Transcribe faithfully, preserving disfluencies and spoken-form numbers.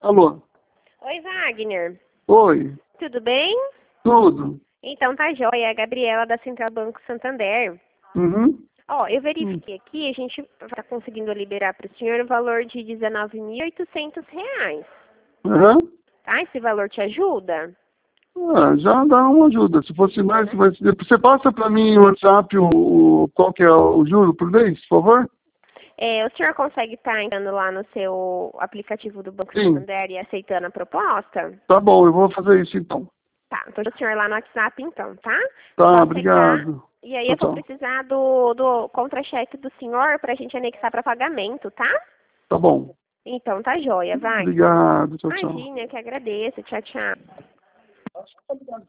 Alô? Oi, Wagner. Oi, Tudo bem? tudo? Então tá jóia, é a Gabriela da Central Banco Santander. Uhum. Ó, eu Hum. verifiquei aqui, a gente tá conseguindo liberar para o senhor o valor de dezenove mil e oitocentos reais. Aham. Tá? Esse valor te ajuda? Ah, já dá uma ajuda. Se fosse mais, Né? vai ser- você passa para mim no WhatsApp o, o- qual que é o juro por mês, por favor? É, o senhor consegue estar entrando lá no seu aplicativo do Banco Sim. Santander e aceitando a proposta? Tá bom, eu vou fazer isso então. Tá, então o senhor lá no WhatsApp então, tá? Só Tá, aceitar. obrigado. E aí Tchau, eu vou tchau. precisar do, do contra-cheque do senhor pra gente anexar para pagamento, tá? Tá bom. Então tá jóia, Wagner. Obrigado. Tchau, tchau. Imagina, eu que agradeço. Tchau, tchau.